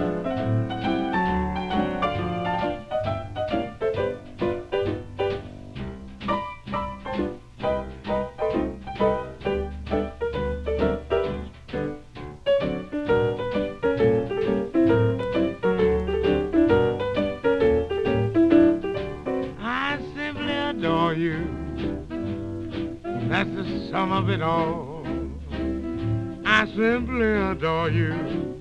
I simply adore you. That's the sum of it all. I simply adore you.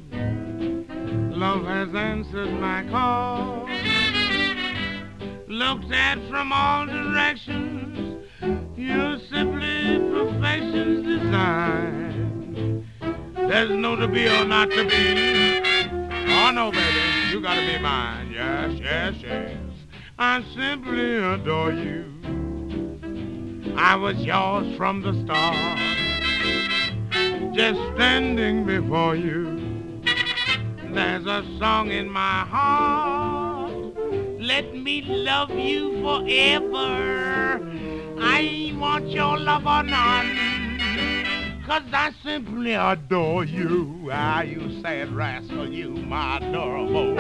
Love has answered my call. Looked at from all directions, you're simply perfection's design. There's no to be or not to be. Oh no, baby, you gotta be mine. Yes, yes, yes. I simply adore you. I was yours from the start, just standing before you. There's a song in my heart, let me love you forever. I ain't want your love or none, 'cause I simply adore you. Ah, you sad rascal, you my adorable.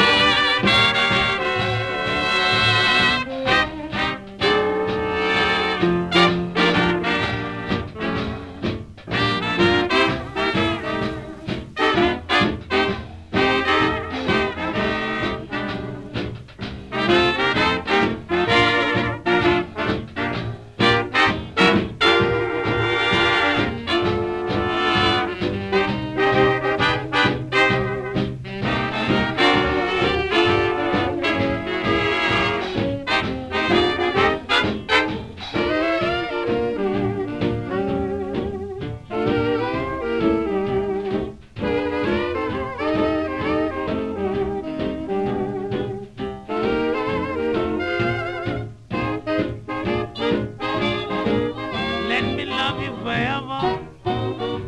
Forever.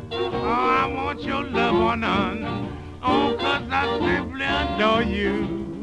Oh, I want your love or none. Oh, 'cause I simply adore you.